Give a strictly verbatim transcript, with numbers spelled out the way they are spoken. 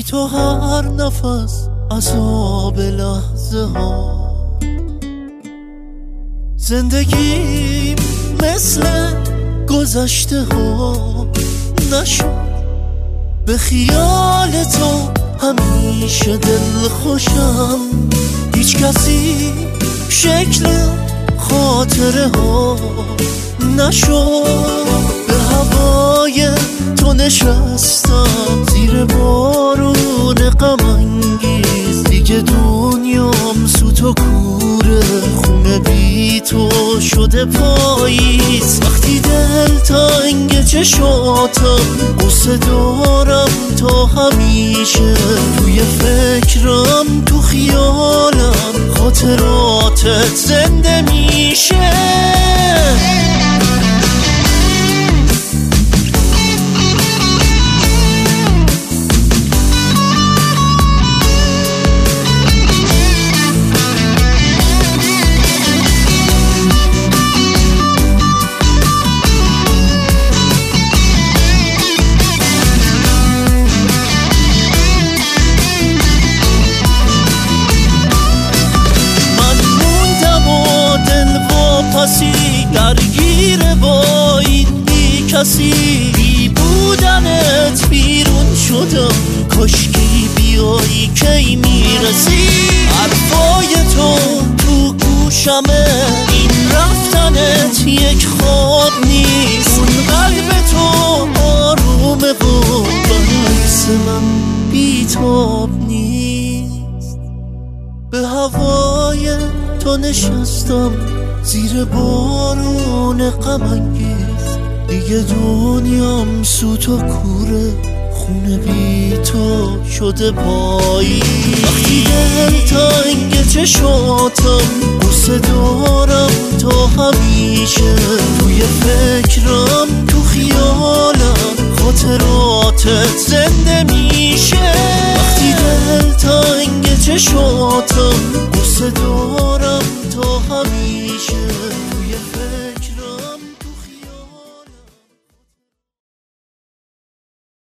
بی تو هر نفس عذاب لحظه ها. زندگیم مثل گذشته ها نشد، به خیال تو همیشه دل خوشم. هیچ کسی شکل خاطره ها نشد، به هوای تو نشستم زیر بارون غم انگیز. دیگه دنیام سوت و کوره، خونه بی تو شده پاییز. وقتی دل تنگ چشاتم قصه دارم تا همیشه، توی فکرم تو خیالم خاطراتت زنده میشه. درگیر با این بی کسی، بی بودنت بیرون شدم. کاشکی بیایی کی میرسی، حرفای تو تو گوشمه. این رفتنت یک خواب نیست، اون قلب تو آرومه و برعکس من بیتاب نیست. به هوای تو نشستم زیر بارون غم انگیز. دیگه دنیام سوت و کوره، خونه بی تو شده پاییز. وقتی دل تنگ چشاتم قصه دارم تا همیشه، توی فکرم تو خیالم خاطراتت زنده میشه. وقتی دل تنگ چشاتم قصه دارم تا همیشه.